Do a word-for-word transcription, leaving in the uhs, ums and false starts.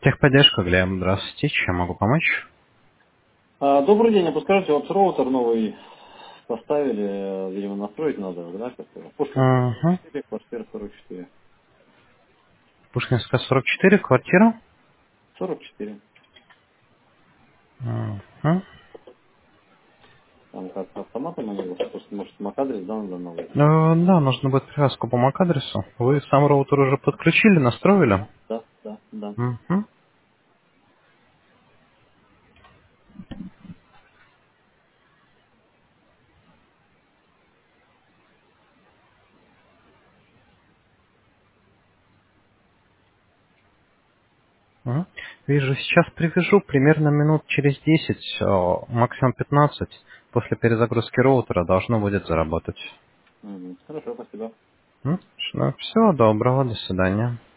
Техподдержка, Глеб, здравствуйте, чем могу помочь? А, добрый день, а подскажите, вот роутер новый поставили, э, видимо, настроить надо, да, как-то? Пушкинская сорок Угу. четыре, квартира сорок четыре. Пушкинская, сорок четыре, квартира? сорок четыре. Угу. Там как автоматом они его, просто, может, MAC-адрес, да, надо новый. Э, да, нужно будет привязку по MAC-адресу. Вы сам роутер уже подключили, настроили? Да, да, да. Угу. Угу. Вижу, сейчас привяжу примерно минут через десять, э, максимум пятнадцать. После перезагрузки роутера должно будет заработать. Мгм. Хорошо, спасибо. М? Ну, всего доброго, до свидания.